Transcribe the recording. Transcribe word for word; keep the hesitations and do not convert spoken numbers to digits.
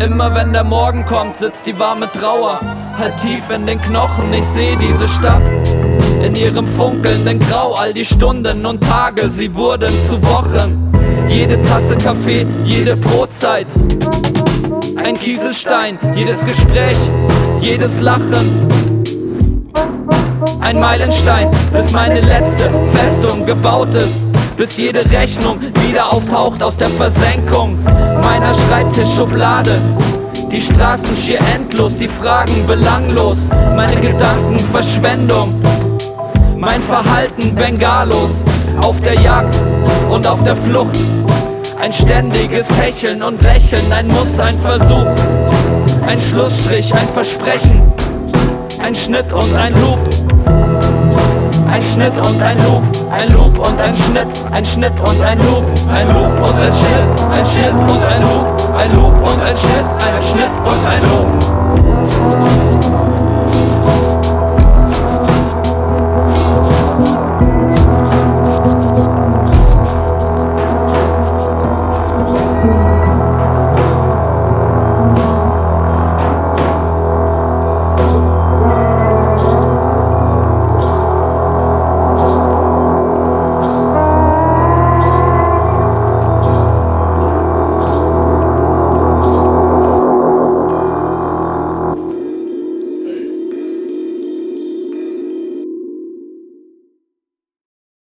Immer wenn der Morgen kommt, sitzt die warme Trauer halt tief in den Knochen. Ich seh diese Stadt in ihrem funkelnden Grau. All die Stunden und Tage, sie wurden zu Wochen. Jede Tasse Kaffee, jede Brotzeit, ein Kieselstein, jedes Gespräch, jedes Lachen, ein Meilenstein, bis meine letzte Festung gebaut ist, bis jede Rechnung wieder auftaucht aus der Versenkung meiner Schreibtischschublade. Die Straßen schier endlos, die Fragen belanglos, meine Gedanken Verschwendung, mein Verhalten Bengalos, auf der Jagd und auf der Flucht. Ein ständiges Hecheln und Lächeln, ein Muss, ein Versuch, ein Schlussstrich, ein Versprechen, ein Schnitt und ein Loop. Ein Schnitt und ein Loop, ein Loop und ein Schnitt, ein Schnitt und ein Loop, ein Loop und ein Schnitt, ein Schnitt und ein Loop, ein Loop und ein Schnitt, ein Schnitt und ein Loop.